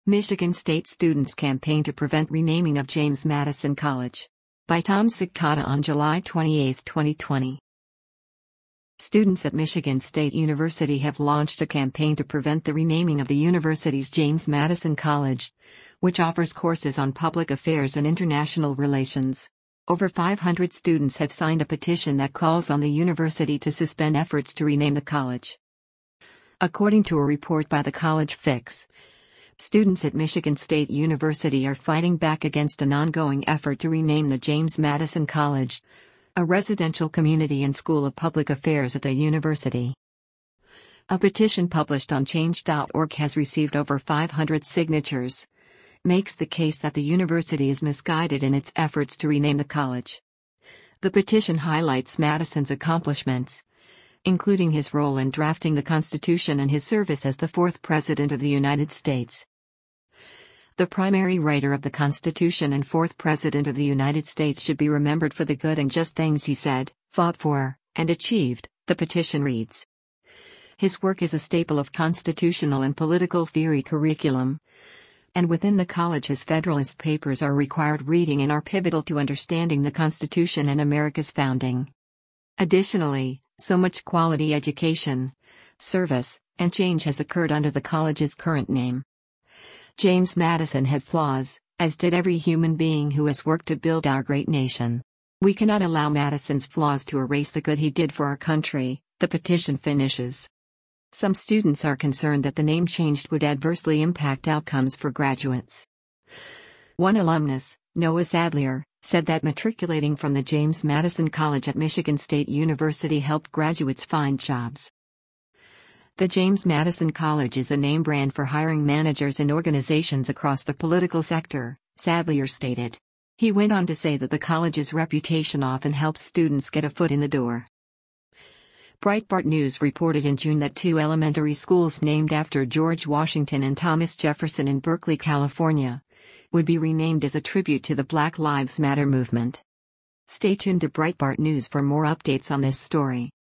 Michigan State students campaign to prevent renaming of James Madison College. By Tom Sikata on July 28, 2020. Students at Michigan State University have launched a campaign to prevent the renaming of the university's James Madison College, which offers courses on public affairs and international relations. Over 500 students have signed a petition that calls on the university to suspend efforts to rename the college. According to a report by the College Fix, students at Michigan State University are fighting back against an ongoing effort to rename the James Madison College, a residential community and school of public affairs at the university. A petition published on change.org has received over 500 signatures, makes the case that the university is misguided in its efforts to rename the college. The petition highlights Madison's accomplishments, including his role in drafting the Constitution and his service as the fourth President of the United States. The primary writer of the Constitution and fourth President of the United States should be remembered for the good and just things he said, fought for, and achieved, the petition reads. His work is a staple of constitutional and political theory curriculum, and within the college his Federalist Papers are required reading and are pivotal to understanding the Constitution and America's founding. Additionally, so much quality education, service, and change has occurred under the college's current name. James Madison had flaws, as did every human being who has worked to build our great nation. We cannot allow Madison's flaws to erase the good he did for our country, the petition finishes. Some students are concerned that the name change would adversely impact outcomes for graduates. One alumnus, Noah Sadlier, said that matriculating from the James Madison College at Michigan State University helped graduates find jobs. The James Madison College is a name brand for hiring managers in organizations across the political sector, Sadlier stated. He went on to say that the college's reputation often helps students get a foot in the door. Breitbart News reported in June that two elementary schools named after George Washington and Thomas Jefferson in Berkeley, California, would be renamed as a tribute to the Black Lives Matter movement. Stay tuned to Breitbart News for more updates on this story.